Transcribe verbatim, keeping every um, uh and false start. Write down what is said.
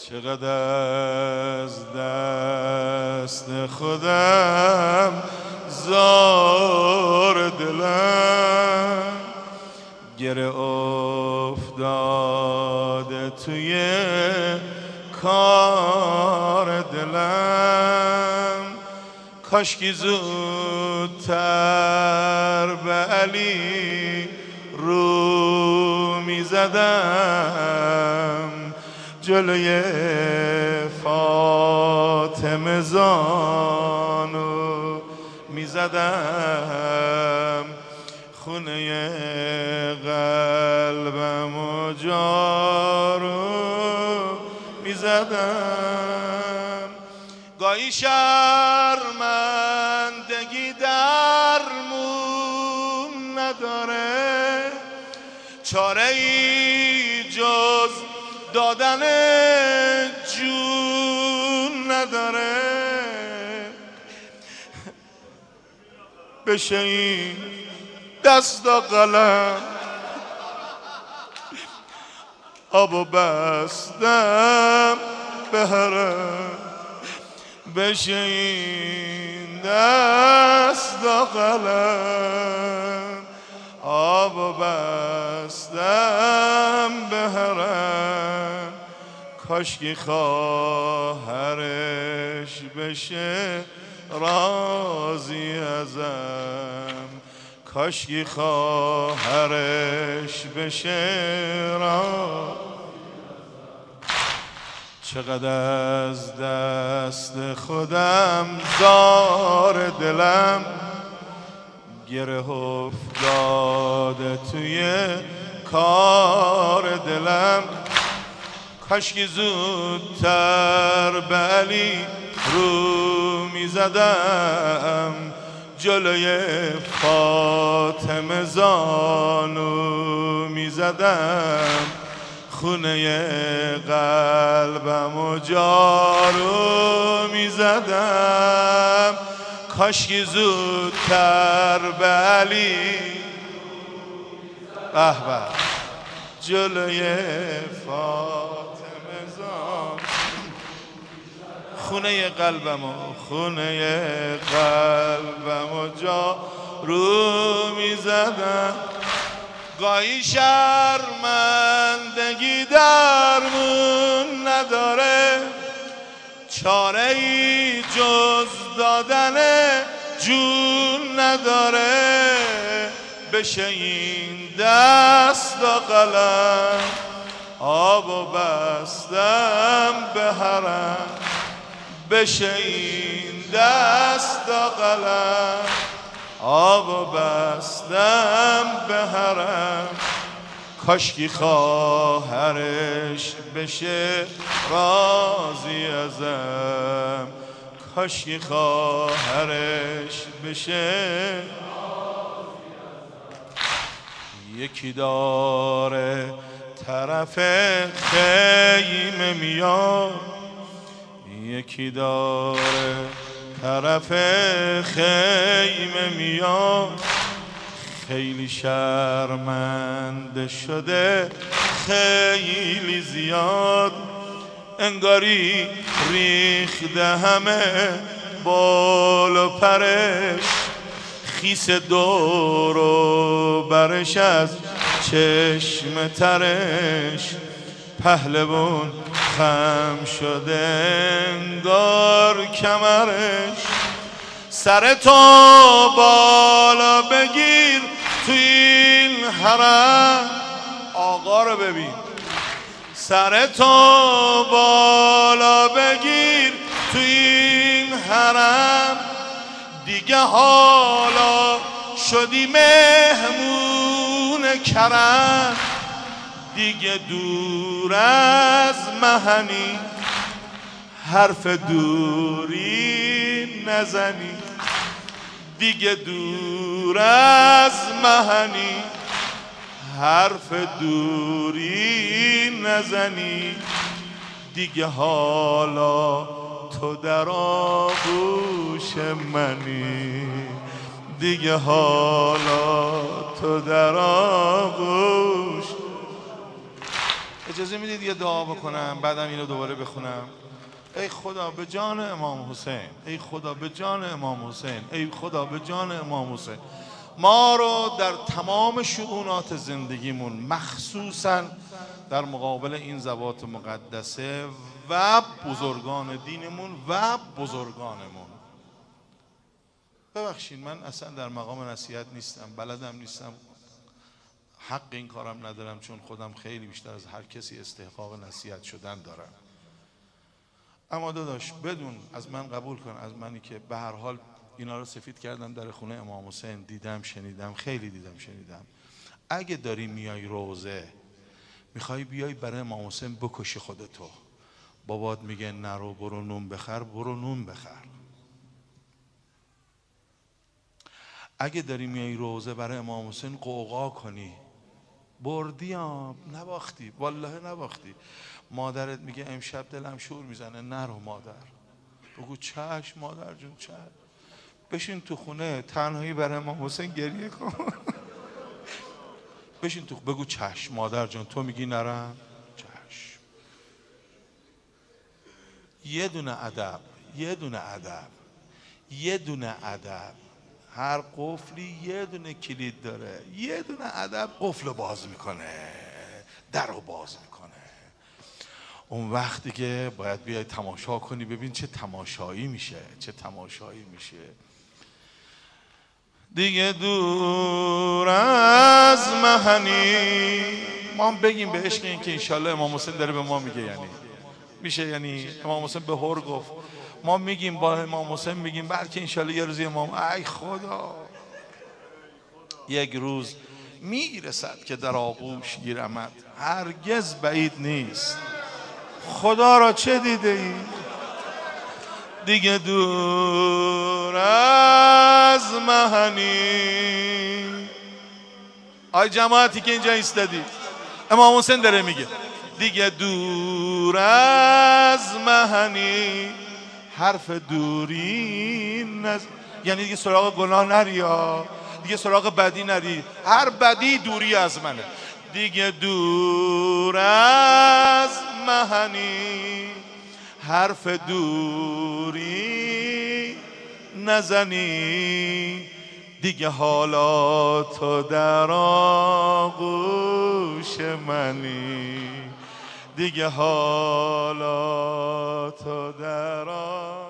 چقدر از دست خودم زار دلم گره افتاده توی کار دلم. کاشکی زودتر به علی رو میزدم، جلوی فاطمه زانو میزدم، خونه قلبم و جارو میزدم. گاهی شرمندگی درمون نداره، چاره ای جز دادن جون نداره. بشه این دست و قلم آبو بستم به حرم، بشه این دست و قلم آبو بستم به حرم. کاشکی خواهرش بشه راضی ازم، کاشکی خواهرش بشه راضی. چقدر از دست خودم زار دلم گره افتاده توی کار دلم. کاشکی زودتر به علی رو میزدم، جلوی فاطمه زانو میزدم، خونه قلبم و جارو میزدم. کاشکی زودتر به علی به به جلوی فاطمه زان، خونه قلبم و خونه قلبم و جارو میزدم. گاهی شرمندگی درمون نداره، چاره ای جز دادن جون نداره. بشه این دست و قلم آبو بستم به حرم، بشه این دست و قلم آبو بستم به حرم. کاشکی خواهرش بشه راضی ازم، کاشکی خواهرش بشه. یکی داره طرف خیمه میاد، یکی داره طرف خیمه میاد، خیلی شرمنده شده خیلی زیاد، انگاری ریخته همه بال و پرش، خیس دور و برش از چشم ترش، پهلوان خم شده انگار کمرش. سر تو بالا بگیر تو این حرم، آقا رو ببین، سر تو بالا بگیر تو این حرم، دیگه حالا شدی مهمون کرم، دیگه دور از مهنی حرف دوری نزنی، دیگه دور از مهنی حرف دوری نزنی، دیگه حالا تو در آغوش منی، دیگه حالا تو در آغوش. اجازه میدید یه دعا بکنم بعدم اینو دوباره بخونم؟ ای خدا به جان امام حسین، ای خدا به جان امام حسین، ای خدا به جان امام حسین، ما رو در تمام شؤونات زندگیمون مخصوصاً در مقابل این ذوات مقدسه و بزرگان دینمون و بزرگانمون. ببخشید من اصلا در مقام نصیحت نیستم، بلدم نیستم، حق این کارم ندارم، چون خودم خیلی بیشتر از هر کسی استحقاق نصیحت شدن دارم. اما داداش بدون، از من قبول کن، از منی که به هر حال اینا رو سفید کردم در خونه امام حسین، دیدم شنیدم، خیلی دیدم شنیدم. اگه داری میای روزه میخوای بیای برای امام حسین بکشی خودتو، بابات میگه نرو برو نون بخر، برو نون بخر. اگه داری میای روزه برای امام حسین قوقا کنی، بردی آب نباختی، والله نباختی. مادرت میگه امشب دلم شور میزنه، نرو مادر. بگو چشم مادر جون چشم. بشین تو خونه تنهایی برای امام حسین گریه کن. بشین تو، بگو چشم مادر جان، تو میگی نرم، چشم. یه دونه ادب، یه دونه ادب، یه دونه ادب. هر قفلی یه دونه کلید داره، یه دونه ادب قفل باز میکنه، در رو باز میکنه. اون وقتی که باید بیای تماشا کنی، ببین چه تماشایی میشه، چه تماشایی میشه. دیگه دور از مهنی، ما هم بگیم به عشق این که انشالله امام حسین داره به ما میگه، یعنی میشه، یعنی امام حسین به هر گفت، ما میگیم با امام حسین میگیم بلکه انشالله یه روزی امام، ای خدا یک روز میرسد که در آغوش گیرمت، هرگز بعید نیست. خدا را چه دیده ای؟ دیگه دور از مهنی. آی جماعتی که اینجا ایستادی، امام حسین داره میگه دیگه دور از مهنی، حرف دوری نز... یعنی دیگه سراغ گناه نری، دیگه سراغ بدی نری، هر بدی دوری از منه. دیگه دور از مهنی، حرف دوری نزنی، دیگه حالا تو در آغوش منی، دیگه حالا تو در آغوش